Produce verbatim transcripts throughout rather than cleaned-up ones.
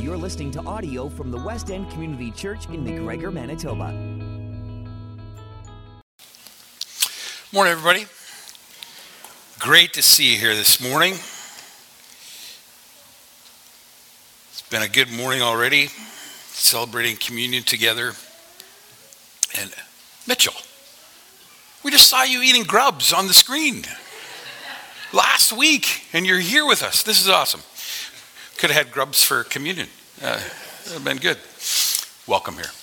You're listening to audio from the West End Community Church in McGregor, Manitoba. Morning, everybody. Great to see you here this morning. It's been a good morning already, celebrating communion together. And Mitchell, we just saw you eating grubs on the screen last week, and you're here with us. This is awesome. Could have had grubs for communion. Uh, it would have been good. Welcome here.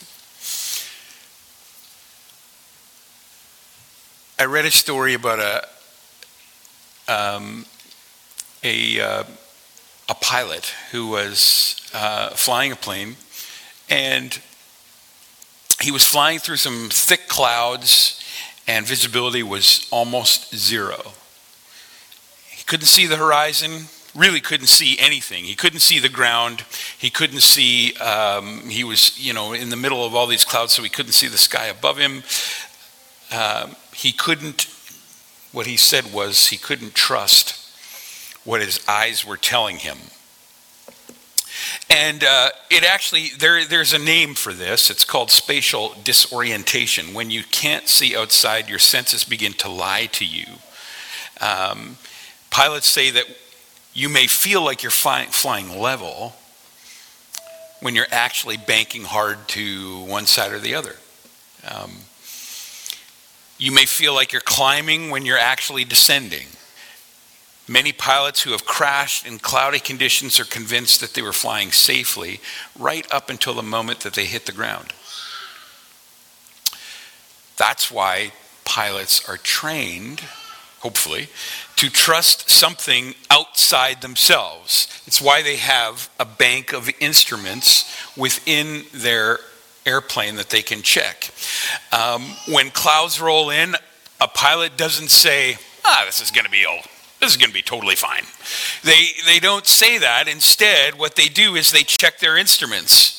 I read a story about a um, a uh, a pilot who was uh, flying a plane, and he was flying through some thick clouds, and visibility was almost zero. He couldn't see the horizon. Really couldn't see anything. He couldn't see the ground. He couldn't see, um, he was, you know, in the middle of all these clouds, so he couldn't see the sky above him. Uh, he couldn't, what he said was he couldn't trust what his eyes were telling him. And uh, it actually, there, there's a name for this. It's called spatial disorientation. When you can't see outside, your senses begin to lie to you. Um, pilots say that you may feel like you're fly, flying level when you're actually banking hard to one side or the other. Um, you may feel like you're climbing when you're actually descending. Many pilots who have crashed in cloudy conditions are convinced that they were flying safely right up until the moment that they hit the ground. That's why pilots are trained, hopefully, to trust something outside themselves. It's why they have a bank of instruments within their airplane that they can check. Um, when clouds roll in, a pilot doesn't say, ah, this is going to be all, this is going to be totally fine. They, they don't say that. Instead, what they do is they check their instruments.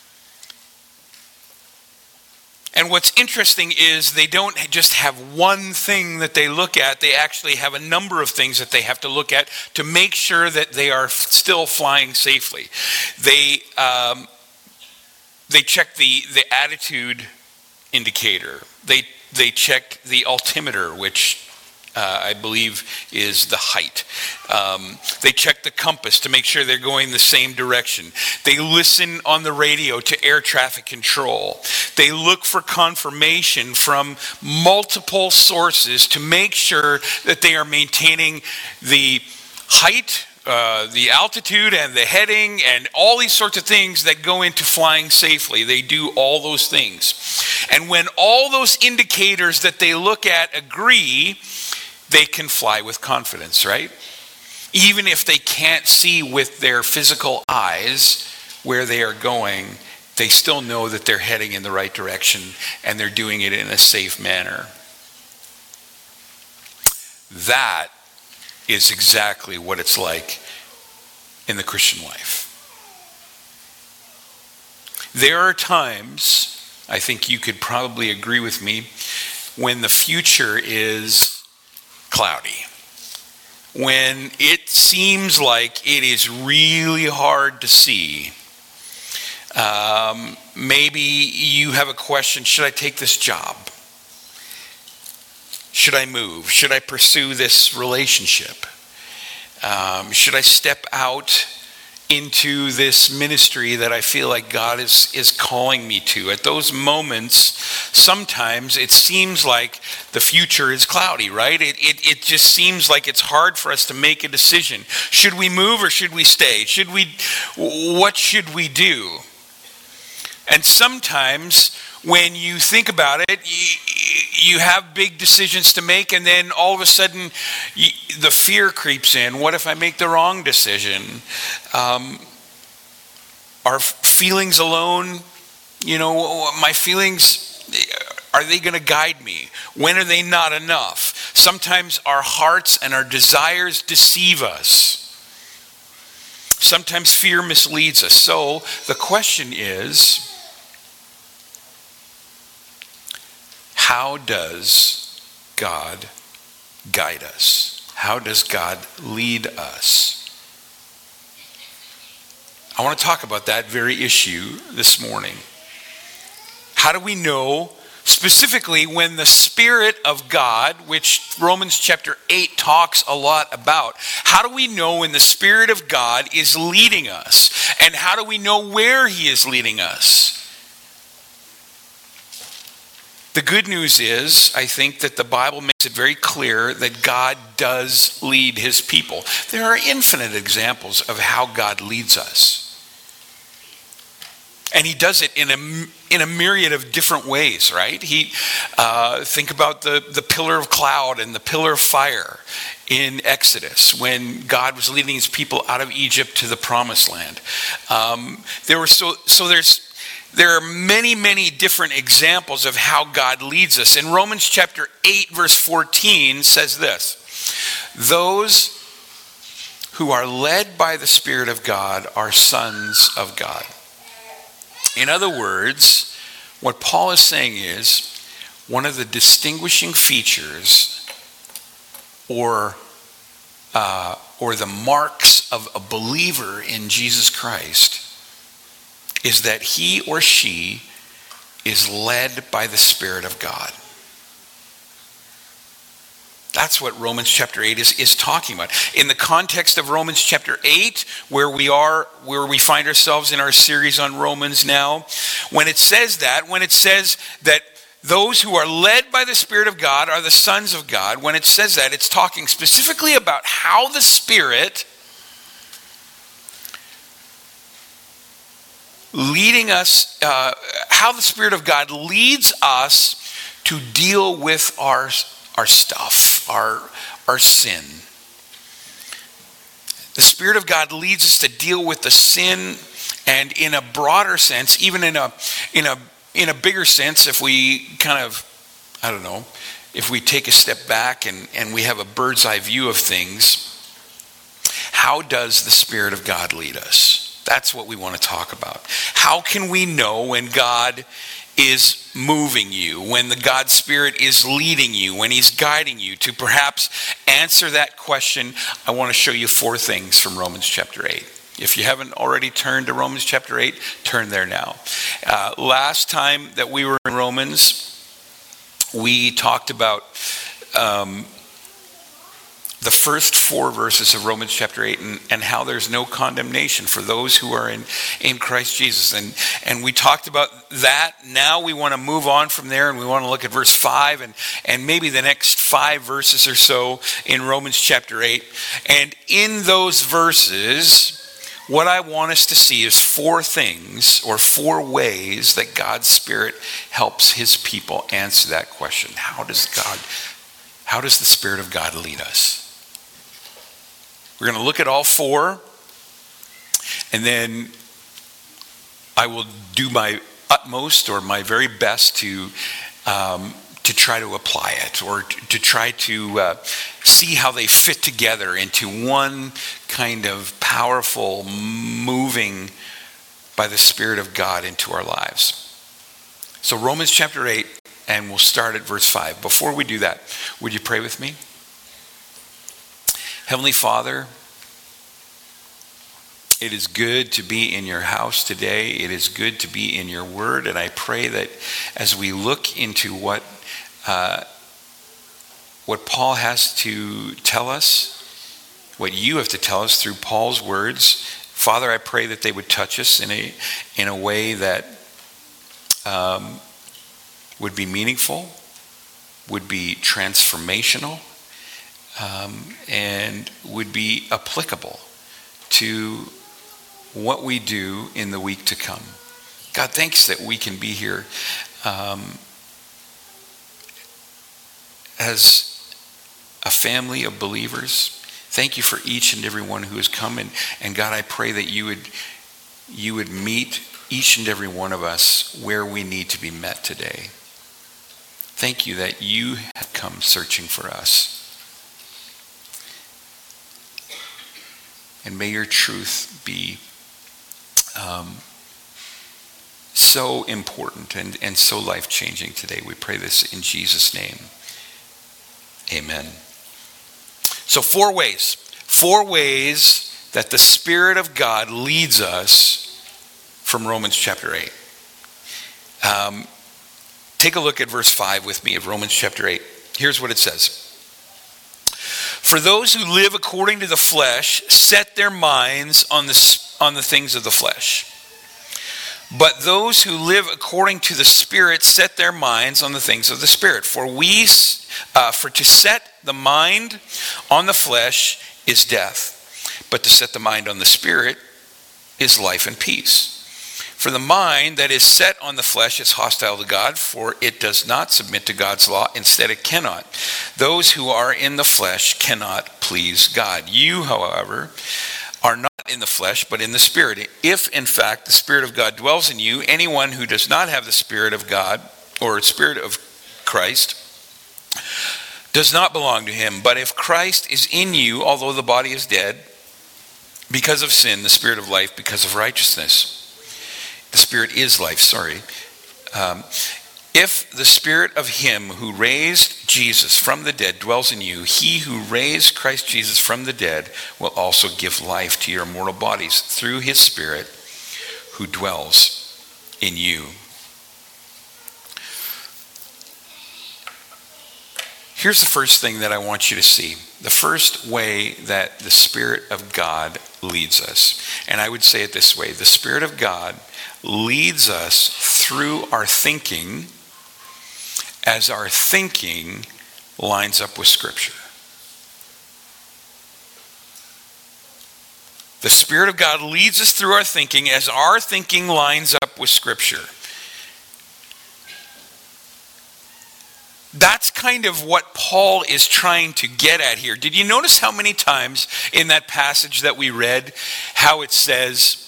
And what's interesting is they don't just have one thing that they look at. They actually have a number of things that they have to look at to make sure that they are still flying safely. They um, they check the, the attitude indicator. They they check the altimeter, which uh, I believe is the height. Um, they check the compass to make sure they're going the same direction. They listen on the radio to air traffic control. They look for confirmation from multiple sources to make sure that they are maintaining the height, uh, the altitude, and the heading, and all these sorts of things that go into flying safely. They do all those things. And when all those indicators that they look at agree, they can fly with confidence, right? Even if they can't see with their physical eyes where they are going, they still know that they're heading in the right direction and they're doing it in a safe manner. That is exactly what it's like in the Christian life. There are times, I think you could probably agree with me, when the future is cloudy. When it seems like it is really hard to see. Um, maybe you have a question, should I take this job? Should I move? Should I pursue this relationship? Um, should I step out into this ministry that I feel like God is, is calling me to? At those moments, sometimes it seems like the future is cloudy, right? It, it, it just seems like it's hard for us to make a decision. Should we move or should we stay? Should we, what should we do? And sometimes when you think about it, you, you have big decisions to make, and then all of a sudden you, the fear creeps in. What if I make the wrong decision? Um, are feelings alone, you know, my feelings, are they going to guide me? When are they not enough? Sometimes our hearts and our desires deceive us. Sometimes fear misleads us. So the question is, how does God guide us? How does God lead us? I want to talk about that very issue this morning. How do we know specifically when the Spirit of God, which Romans chapter eight talks a lot about, how do we know when the Spirit of God is leading us? And how do we know where he is leading us? The good news is, I think, that the Bible makes it very clear that God does lead his people. There are infinite examples of how God leads us. And he does it in a, in a myriad of different ways, right? He uh, think about the, the pillar of cloud and the pillar of fire in Exodus when God was leading his people out of Egypt to the promised land. Um, there were so so there's there are many, many different examples of how God leads us. In Romans chapter eight, verse fourteen says this: those who are led by the Spirit of God are sons of God. In other words, what Paul is saying is one of the distinguishing features or uh, or the marks of a believer in Jesus Christ is that he or she is led by the Spirit of God. That's what Romans chapter eight is, is talking about. In the context of Romans chapter eight, where we are, where we find ourselves in our series on Romans now, when it says that, when it says that those who are led by the Spirit of God are the sons of God, when it says that, it's talking specifically about how the Spirit leading us, uh, how the Spirit of God leads us to deal with our our stuff, our, our sin. The Spirit of God leads us to deal with the sin, and in a broader sense, even in a in a in a bigger sense, if we kind of, I don't know, if we take a step back and, and we have a bird's eye view of things, how does the Spirit of God lead us? That's what we want to talk about. How can we know when God is moving you, when the God Spirit is leading you, when he's guiding you? To perhaps answer that question, I want to show you four things from Romans chapter eight. If you haven't already turned to Romans chapter eight, turn there now. Uh, last time that we were in Romans, we talked about um, the first four verses of Romans chapter eight, and, and how there's no condemnation for those who are in, in Christ Jesus. And, and we talked about that. Now we want to move on from there, and we want to look at verse five and, and maybe the next five verses or so in Romans chapter eight. And in those verses, what I want us to see is four things or four ways that God's Spirit helps his people answer that question. How does God, how does the Spirit of God lead us? We're going to look at all four, and then I will do my utmost or my very best to um, to try to apply it, or to, to try to uh, see how they fit together into one kind of powerful moving by the Spirit of God into our lives. So Romans chapter eight, and we'll start at verse five. Before we do that, would you pray with me? Heavenly Father, it is good to be in your house today. It is good to be in your word. And I pray that as we look into what uh, what Paul has to tell us, what you have to tell us through Paul's words, Father, I pray that they would touch us in a in a way that um, would be meaningful, would be transformational, Um, and would be applicable to what we do in the week to come. God, thanks that we can be here um, as a family of believers. Thank you for each and every one who has come, and, and God, I pray that you would you would meet each and every one of us where we need to be met today. Thank you that you have come searching for us. And may your truth be um, so important and, and so life-changing today. We pray this in Jesus' name. Amen. So four ways. Four ways that the Spirit of God leads us from Romans chapter eight. Um, take a look at verse five with me of Romans chapter eight. Here's what it says. For those who live according to the flesh set their minds on the, on the things of the flesh. But those who live according to the Spirit set their minds on the things of the Spirit. For we, uh, for to set the mind on the flesh is death, but to set the mind on the Spirit is life and peace. For the mind that is set on the flesh is hostile to God, for it does not submit to God's law. Instead, it cannot. Those who are in the flesh cannot please God. You, however, are not in the flesh, but in the Spirit. If, in fact, the Spirit of God dwells in you, anyone who does not have the Spirit of God, or Spirit of Christ, does not belong to him. But if Christ is in you, although the body is dead, because of sin, the Spirit of life, because of righteousness. The Spirit is life, sorry. Um, if the Spirit of him who raised Jesus from the dead dwells in you, he who raised Christ Jesus from the dead will also give life to your mortal bodies through his Spirit who dwells in you. Here's the first thing that I want you to see. The first way that the Spirit of God leads us. And I would say it this way. The Spirit of God leads us through our thinking as our thinking lines up with Scripture. The Spirit of God leads us through our thinking as our thinking lines up with Scripture. That's kind of what Paul is trying to get at here. Did you notice how many times in that passage that we read, how it says,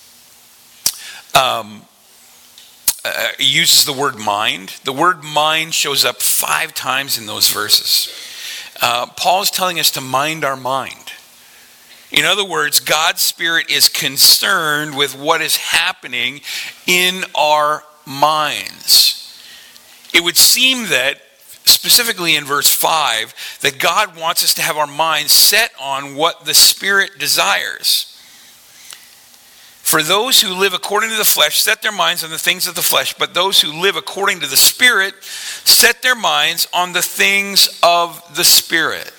um, uh, it uses the word mind? The word mind shows up five times in those verses. Uh, Paul is telling us to mind our mind. In other words, God's Spirit is concerned with what is happening in our minds. It would seem that, specifically in verse five, that God wants us to have our minds set on what the Spirit desires. For those who live according to the flesh set their minds on the things of the flesh, but those who live according to the Spirit set their minds on the things of the Spirit.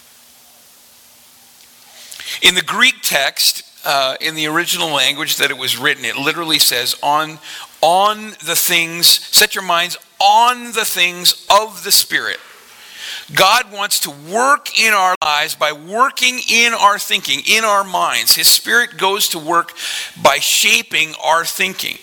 In the Greek text, uh, in the original language that it was written, it literally says, on, on the things, set your minds on the things of the Spirit. God wants to work in our lives by working in our thinking, in our minds. His Spirit goes to work by shaping our thinking.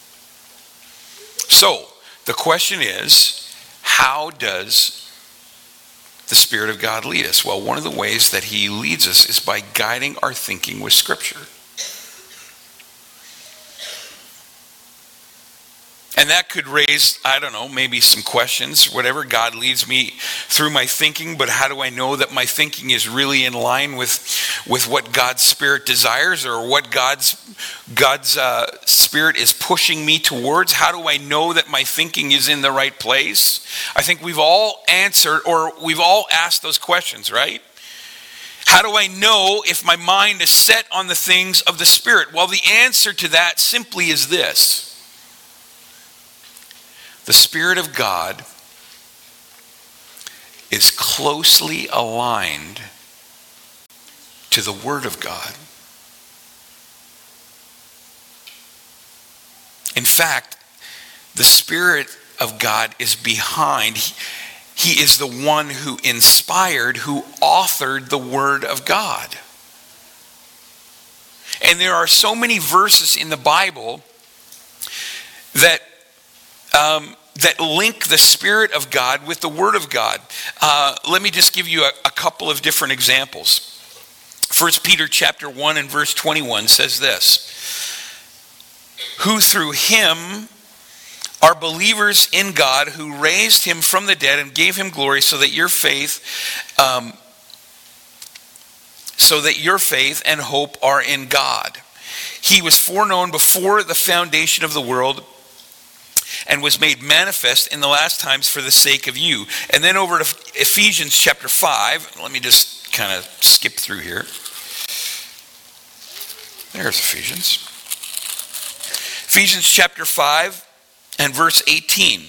So, the question is, how does the Spirit of God lead us? Well, one of the ways that he leads us is by guiding our thinking with Scripture. And that could raise, I don't know, maybe some questions, whatever. God leads me through my thinking, but how do I know that my thinking is really in line with, with what God's Spirit desires, or what God's, God's uh, Spirit is pushing me towards? How do I know that my thinking is in the right place? I think we've all answered, or we've all asked those questions, right? How do I know if my mind is set on the things of the Spirit? Well, the answer to that simply is this. The Spirit of God is closely aligned to the Word of God. In fact, the Spirit of God is behind. He, he is the one who inspired, who authored the Word of God. And there are so many verses in the Bible that Um, that link the Spirit of God with the Word of God. Uh, let me just give you a, a couple of different examples. First Peter chapter one and verse twenty-one says this: who through him are believers in God, who raised him from the dead and gave him glory, so that your faith, um, so that your faith and hope are in God. He was foreknown before the foundation of the world, and was made manifest in the last times for the sake of you. And then over to Ephesians chapter five. Let me just kind of skip through here. There's Ephesians. Ephesians chapter five and verse eighteen.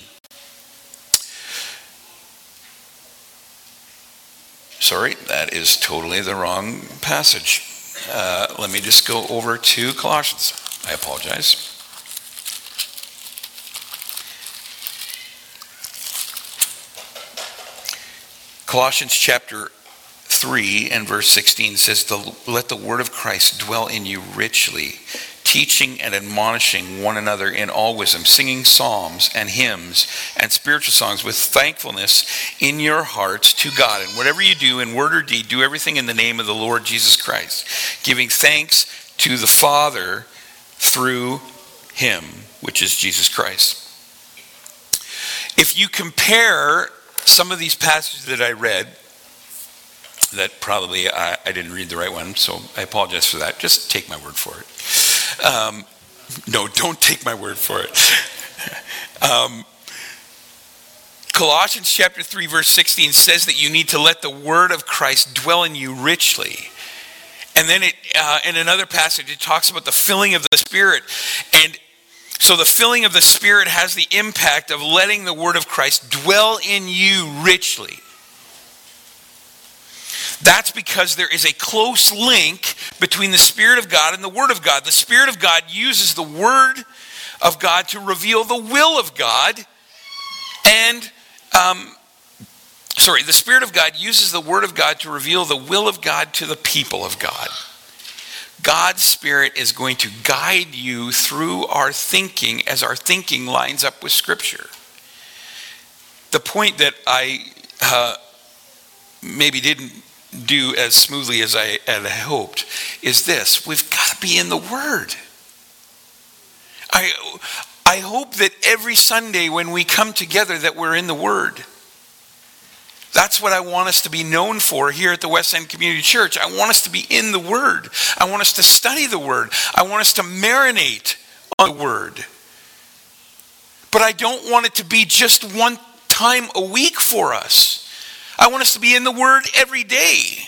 Sorry, that is totally the wrong passage. Uh, let me just go over to Colossians. I apologize. Colossians chapter three and verse sixteen says, "Let the word of Christ dwell in you richly, teaching and admonishing one another in all wisdom, singing psalms and hymns and spiritual songs with thankfulness in your hearts to God. And whatever you do in word or deed, do everything in the name of the Lord Jesus Christ, giving thanks to the Father through him," which is Jesus Christ. If you compare some of these passages that I read, that probably I, I didn't read the right one, so I apologize for that. Just take my word for it. Um, no, don't take my word for it. um, Colossians chapter three verse sixteen says that you need to let the word of Christ dwell in you richly. And then it, uh, in another passage, it talks about the filling of the Spirit. And so the filling of the Spirit has the impact of letting the word of Christ dwell in you richly. That's because there is a close link between the Spirit of God and the Word of God. The Spirit of God uses the Word of God to reveal the will of God. And, um, sorry, the Spirit of God uses the Word of God to reveal the will of God to the people of God. God's Spirit is going to guide you through our thinking as our thinking lines up with Scripture. The point that I uh, maybe didn't do as smoothly as I had hoped is this: we've got to be in the Word. I, I hope that every Sunday when we come together that we're in the Word. That's what I want us to be known for here at the West End Community Church. I want us to be in the Word. I want us to study the Word. I want us to marinate on the Word. But I don't want it to be just one time a week for us. I want us to be in the Word every day.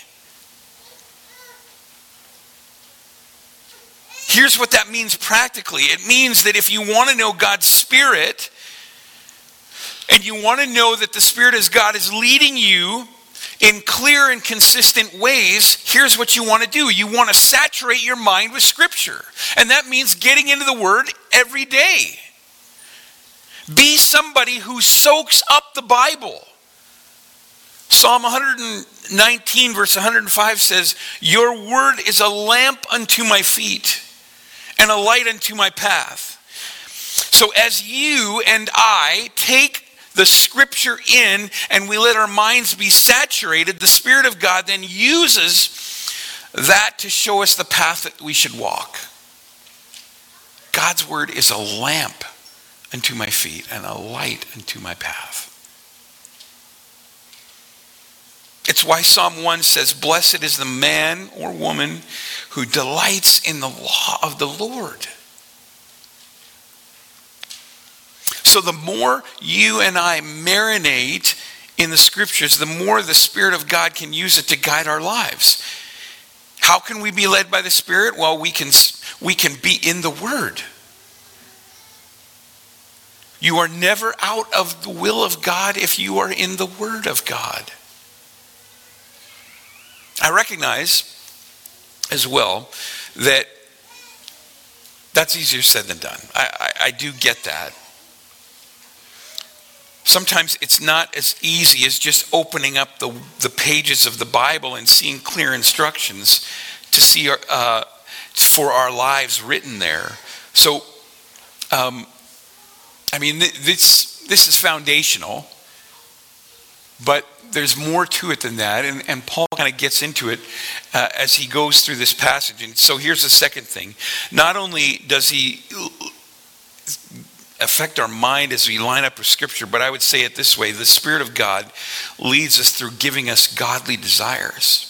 Here's what that means practically. It means that if you want to know God's Spirit, and you want to know that the Spirit of God is leading you in clear and consistent ways, here's what you want to do. You want to saturate your mind with Scripture. And that means getting into the Word every day. Be somebody who soaks up the Bible. Psalm one nineteen verse one hundred five says, "Your word is a lamp unto my feet and a light unto my path." So as you and I take the Scripture in and we let our minds be saturated, the Spirit of God then uses that to show us the path that we should walk. God's word is a lamp unto my feet and a light unto my path. It's why Psalm one says, "Blessed is the man or woman who delights in the law of the Lord." So the more you and I marinate in the Scriptures, the more the Spirit of God can use it to guide our lives. How can we be led by the Spirit? Well, we can, we can be in the Word. You are never out of the will of God if you are in the Word of God. I recognize as well that that's easier said than done. I, I, I do get that. Sometimes it's not as easy as just opening up the, the pages of the Bible and seeing clear instructions to see our, uh, for our lives written there. So, um, I mean, this this is foundational, but there's more to it than that, and, and Paul kind of gets into it uh, as he goes through this passage. And so here's the second thing. Not only does he affect our mind as we line up with Scripture, but I would say it this way: the Spirit of God leads us through giving us godly desires.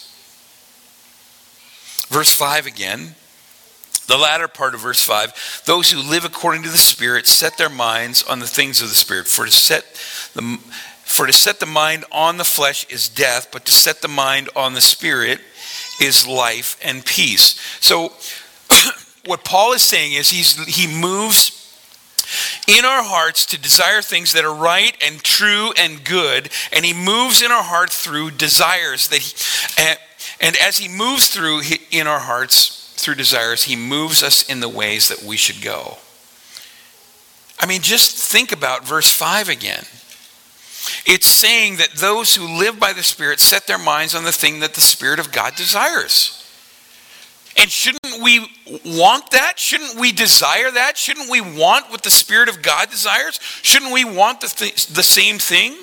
Verse five again, the latter part of verse five, "Those who live according to the Spirit set their minds on the things of the Spirit. For to set the, for to set the mind on the flesh is death, but to set the mind on the Spirit is life and peace." So what Paul is saying is he's, he moves in our hearts to desire things that are right and true and good, and he moves in our heart through desires that he, and, and as he moves through in our hearts through desires, he moves us in the ways that we should go. I mean, just think about verse five again. It's saying that those who live by the Spirit set their minds on the thing that the Spirit of God desires. And shouldn't we want that? Shouldn't we desire that? Shouldn't we want what the Spirit of God desires? Shouldn't we want the, th- the same thing?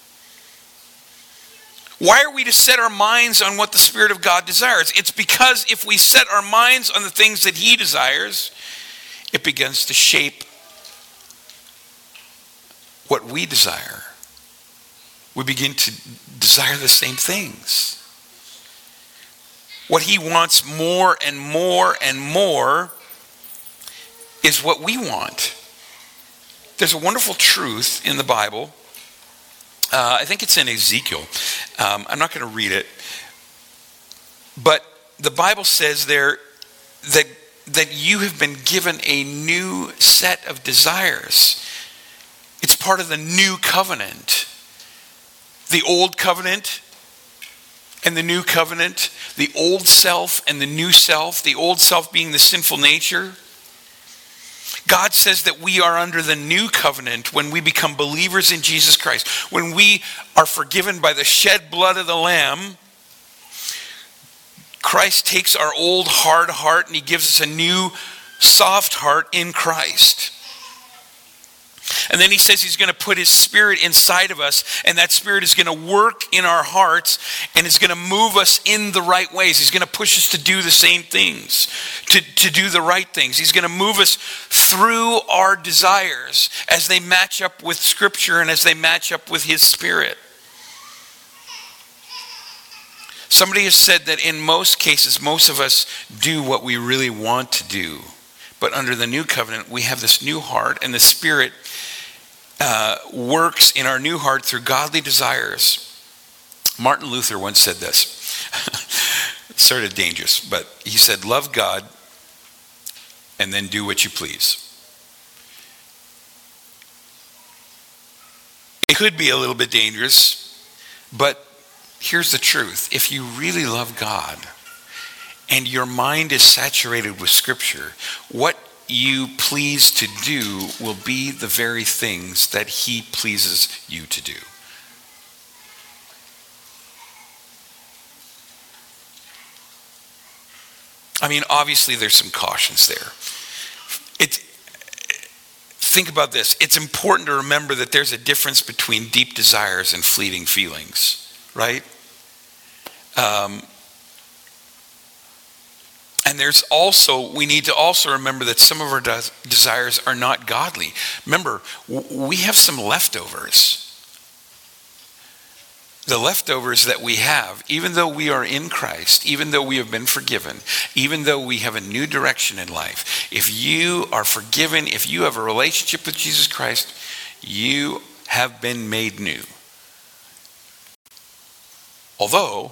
Why are we to set our minds on what the Spirit of God desires? It's because if we set our minds on the things that He desires, it begins to shape what we desire. We begin to desire the same things. What He wants more and more and more is what we want. There's a wonderful truth in the Bible. Uh, I think it's in Ezekiel. Um, I'm not going to read it. But the Bible says there that, that you have been given a new set of desires. It's part of the new covenant. The old covenant and the new covenant, the old self and the new self, the old self being the sinful nature. God says that we are under the new covenant when we become believers in Jesus Christ. When we are forgiven by the shed blood of the Lamb, Christ takes our old hard heart and He gives us a new soft heart in Christ. And then He says He's going to put His Spirit inside of us, and that Spirit is going to work in our hearts and is going to move us in the right ways. He's going to push us to do the same things, to, to do the right things. He's going to move us through our desires as they match up with Scripture and as they match up with His Spirit. Somebody has said that in most cases, most of us do what we really want to do. But under the new covenant, we have this new heart, and the Spirit uh, works in our new heart through godly desires. Martin Luther once said this. It's sort of dangerous, but he said, love God and then do what you please. It could be a little bit dangerous, but here's the truth. If you really love God, and your mind is saturated with Scripture, what you please to do will be the very things that He pleases you to do. I mean, obviously there's some cautions there. It, think about this. It's important to remember that there's a difference between deep desires and fleeting feelings, right? Um, And there's also, we need to also remember that some of our des- desires are not godly. Remember, w- we have some leftovers. The leftovers that we have, even though we are in Christ, even though we have been forgiven, even though we have a new direction in life, if you are forgiven, if you have a relationship with Jesus Christ, you have been made new. Although,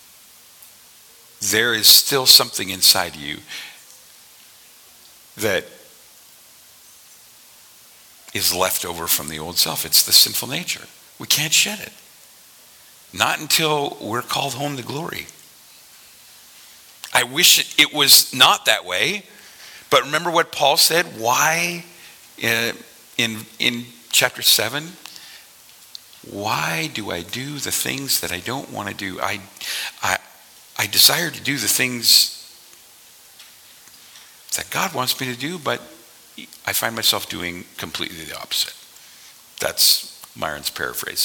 there is still something inside you that is left over from the old self. It's the sinful nature. We can't shed it. Not until we're called home to glory. I wish it was not that way, but remember what Paul said? Why in in, in chapter seven? Why do I do the things that I don't want to do? I I I desire to do the things that God wants me to do, but I find myself doing completely the opposite. That's Myron's paraphrase.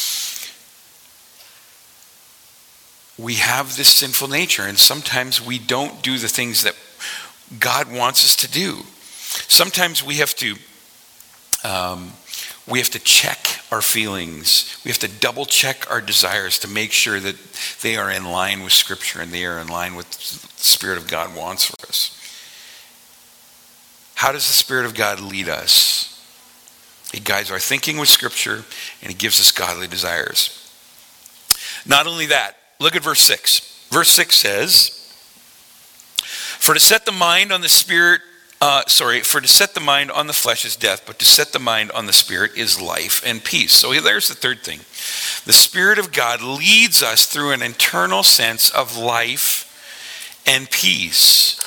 We have this sinful nature, and sometimes we don't do the things that God wants us to do. Sometimes we have to um, we have to check our feelings. We have to double check our desires to make sure that they are in line with Scripture and they are in line with what the Spirit of God wants for us. How does the Spirit of God lead us? He guides our thinking with Scripture, and He gives us godly desires. Not only that, look at verse six. Verse six says, For to set the mind on the spirit, uh, sorry, for to set the mind on the flesh is death, but to set the mind on the spirit is life and peace. So there's the third thing. The Spirit of God leads us through an internal sense of life and peace.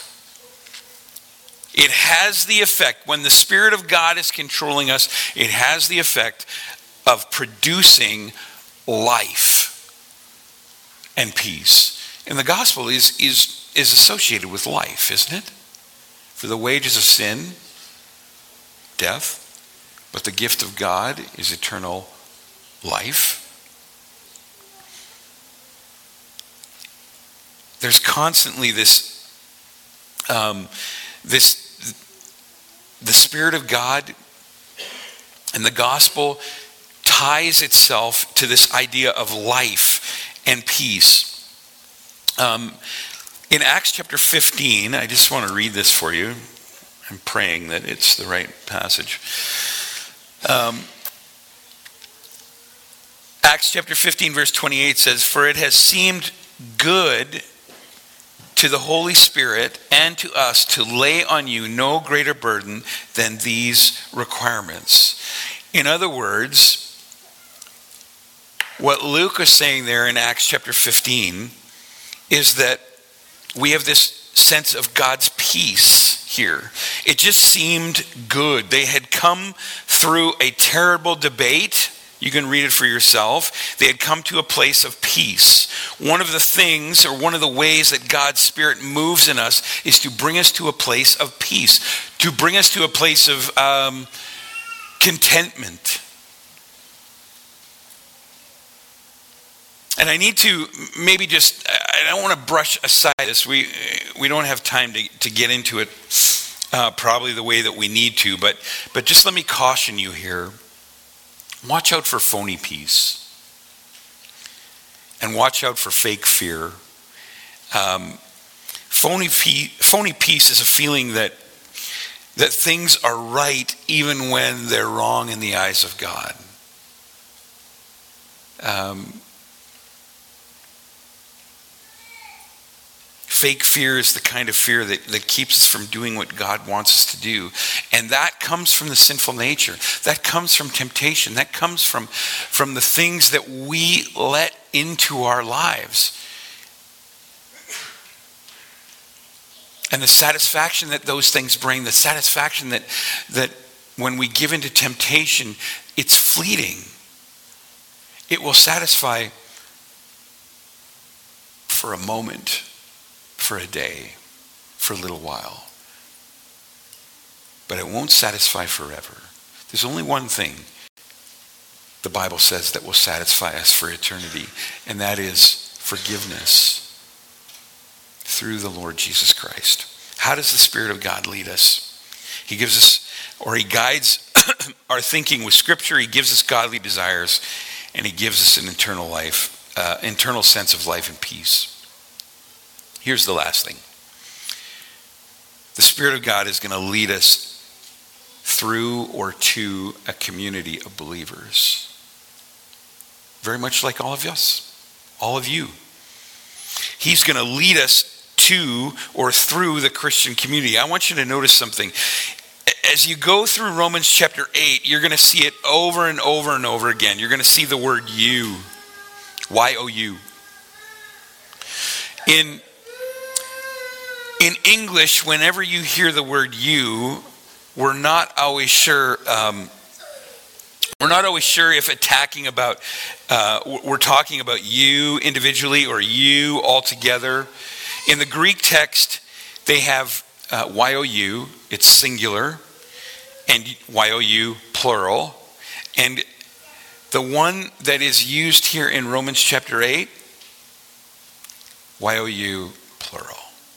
It has the effect, when the Spirit of God is controlling us, it has the effect of producing life and peace. And the gospel is, is, is associated with life, isn't it? For the wages of sin, death, but the gift of God is eternal life. There's constantly this, um, this, the Spirit of God and the gospel ties itself to this idea of life and peace. Um, in Acts chapter fifteen, I just want to read this for you. I'm praying that it's the right passage. Um, Acts chapter fifteen, verse twenty-eight says, "For it has seemed good to the Holy Spirit and to us to lay on you no greater burden than these requirements." In other words, what Luke is saying there in Acts chapter fifteen is that we have this sense of God's peace here. It just seemed good. They had come through a terrible debate. You can read it for yourself. They had come to a place of peace. One of the things, or one of the ways that God's Spirit moves in us is to bring us to a place of peace, to bring us to a place of um, contentment. And I need to maybe just, I don't want to brush aside this. We we don't have time to, to get into it uh, probably the way that we need to, but but just let me caution you here. Watch out for phony peace. And watch out for fake fear. Um, phony, pe- phony peace is a feeling that, that things are right even when they're wrong in the eyes of God. Um, Fake fear is the kind of fear that, that keeps us from doing what God wants us to do. And that comes from the sinful nature. That comes from temptation. That comes from, from the things that we let into our lives. And the satisfaction that those things bring, the satisfaction that, that when we give into temptation, it's fleeting. It will satisfy for a moment, for a day, for a little while. But it won't satisfy forever. There's only one thing the Bible says that will satisfy us for eternity, and that is forgiveness through the Lord Jesus Christ. How does the Spirit of God lead us? He gives us, or he guides our thinking with Scripture. He gives us godly desires, and he gives us an eternal life, uh, internal sense of life and peace. Here's the last thing. The Spirit of God is going to lead us through or to a community of believers. Very much like all of us, all of you. He's going to lead us to or through the Christian community. I want you to notice something. As you go through Romans chapter eight, you're going to see it over and over and over again. You're going to see the word you. Y O U. In In English, whenever you hear the word you, we're not always sure. Um, we're not always sure if attacking about. Uh, we're talking about you individually or you altogether. In the Greek text, they have uh, Y O U. It's singular, and Y O U plural. And the one that is used here in Romans chapter eight, Y O U plural.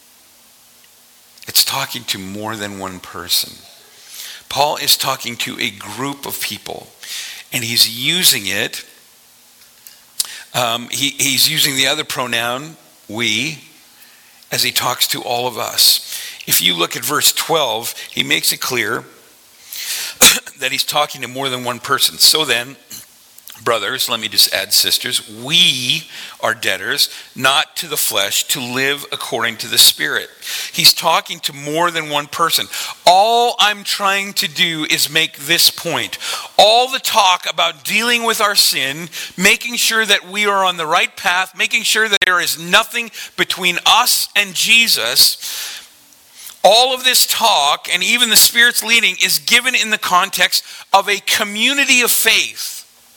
It's talking to more than one person. Paul is talking to a group of people, and he's using it. Um, he, he's using the other pronoun, we, as he talks to all of us. If you look at verse twelve, he makes it clear that he's talking to more than one person. So then, Brothers, let me just add sisters, we are debtors, not to the flesh, to live according to the Spirit. He's talking to more than one person. All I'm trying to do is make this point. All the talk about dealing with our sin, making sure that we are on the right path, making sure that there is nothing between us and Jesus, all of this talk, and even the Spirit's leading, is given in the context of a community of faith.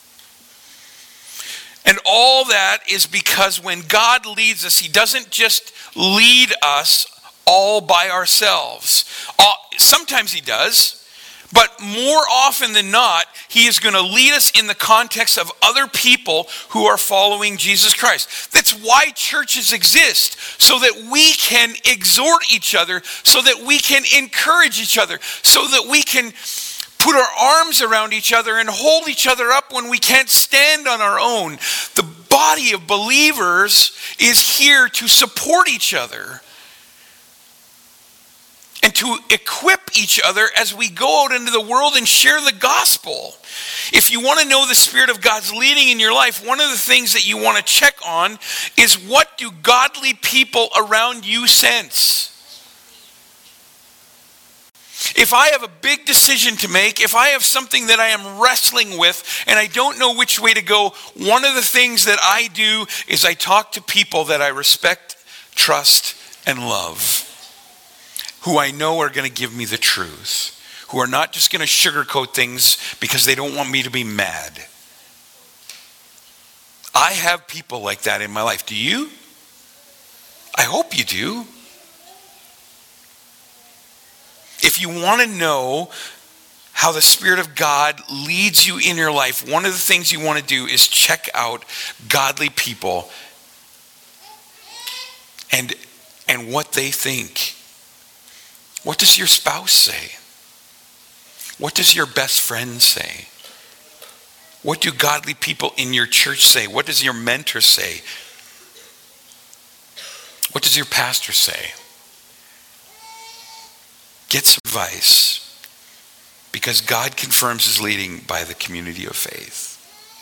And all that is because when God leads us, he doesn't just lead us all by ourselves. Sometimes he does, but more often than not, he is going to lead us in the context of other people who are following Jesus Christ. That's why churches exist, so that we can exhort each other, so that we can encourage each other, so that we can put our arms around each other and hold each other up when we can't stand on our own. The body of believers is here to support each other and to equip each other as we go out into the world and share the gospel. If you want to know the Spirit of God's leading in your life, one of the things that you want to check on is, what do godly people around you sense? If I have a big decision to make, if I have something that I am wrestling with and I don't know which way to go, one of the things that I do is I talk to people that I respect, trust, and love, who I know are going to give me the truth, who are not just going to sugarcoat things because they don't want me to be mad. I have people like that in my life. Do you? I hope you do. If you want to know how the Spirit of God leads you in your life, one of the things you want to do is check out godly people and, and what they think. What does your spouse say? What does your best friend say? What do godly people in your church say? What does your mentor say? What does your pastor say? Get some advice, because God confirms his leading by the community of faith.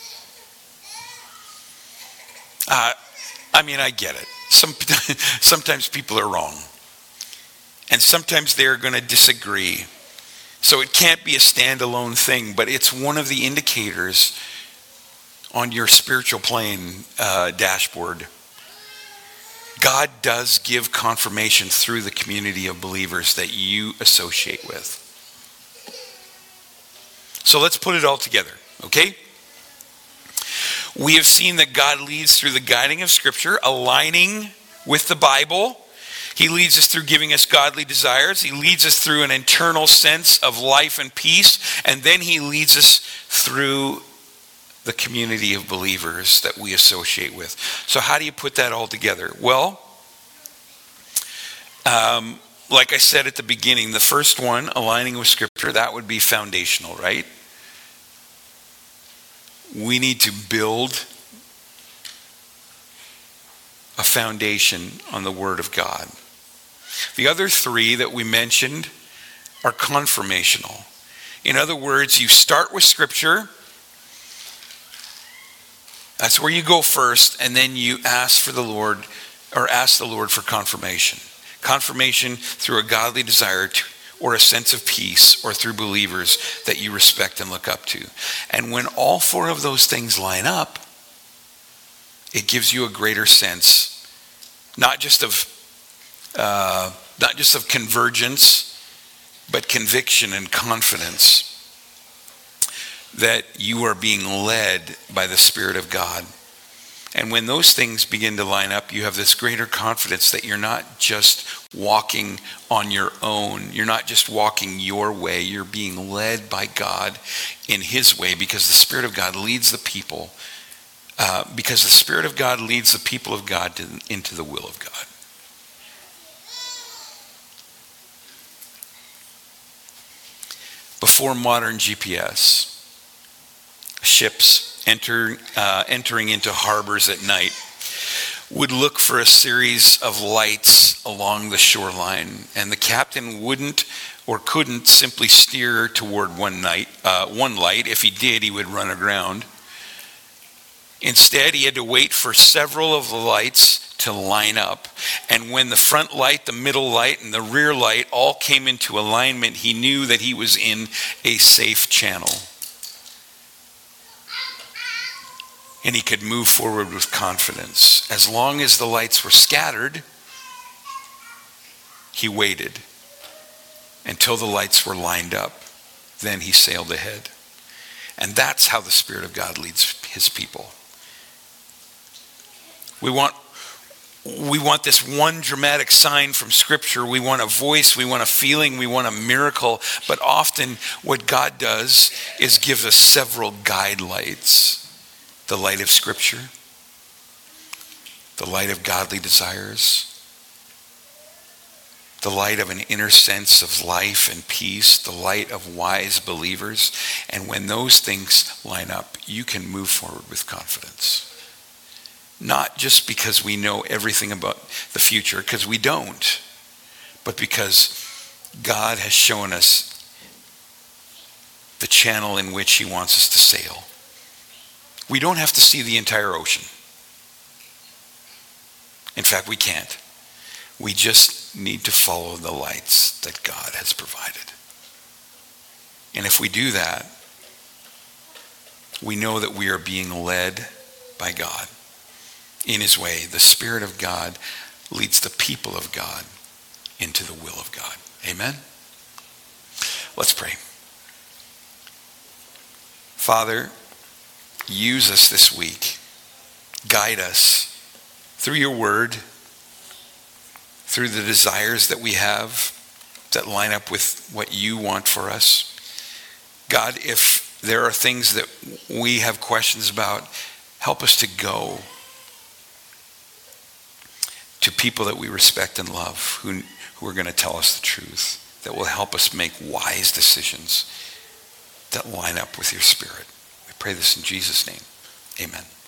Uh, I mean, I get it. Some, sometimes people are wrong. And sometimes they're going to disagree. So it can't be a standalone thing, but it's one of the indicators on your spiritual plane uh, dashboard. God does give confirmation through the community of believers that you associate with. So let's put it all together, okay? We have seen that God leads through the guiding of Scripture, aligning with the Bible. He leads us through giving us godly desires. He leads us through an internal sense of life and peace. And then he leads us through the community of believers that we associate with. So how do you put that all together? Well, um, like I said at the beginning, the first one, aligning with Scripture, that would be foundational, right? We need to build a foundation on the Word of God. The other three that we mentioned are confirmational. In other words, you start with Scripture. That's where you go first, and then you ask for the Lord, or ask the Lord for confirmation. Confirmation through a godly desire to, or a sense of peace, or through believers that you respect and look up to. And when all four of those things line up, it gives you a greater sense, not just of uh, not just of convergence, but conviction and confidence that you are being led by the Spirit of God. And when those things begin to line up, you have this greater confidence that you're not just walking on your own. You're not just walking your way. You're being led by God in his way, because the Spirit of God leads the people. Uh, because the Spirit of God leads the people of God to, into the will of God. Before modern G P S, ships enter, uh, entering into harbors at night would look for a series of lights along the shoreline, and the captain wouldn't or couldn't simply steer toward one night, uh, one light. If he did, he would run aground. Instead, he had to wait for several of the lights to line up. And when the front light, the middle light, and the rear light all came into alignment, he knew that he was in a safe channel. And he could move forward with confidence. As long as the lights were scattered, he waited until the lights were lined up. Then he sailed ahead. And that's how the Spirit of God leads his people. We want, we want this one dramatic sign from Scripture. We want a voice, we want a feeling, we want a miracle. But often what God does is give us several guide lights. The light of Scripture, the light of godly desires, the light of an inner sense of life and peace, the light of wise believers. And when those things line up, you can move forward with confidence. Not just because we know everything about the future, because we don't, but because God has shown us the channel in which he wants us to sail. We don't have to see the entire ocean. In fact, we can't. We just need to follow the lights that God has provided. And if we do that, we know that we are being led by God in his way. The Spirit of God leads the people of God into the will of God. Amen? Let's pray. Father, use us this week. Guide us through your word, through the desires that we have that line up with what you want for us. God, if there are things that we have questions about, help us to go to people that we respect and love, who, who are going to tell us the truth, that will help us make wise decisions that line up with your Spirit. We pray this in Jesus' name. Amen.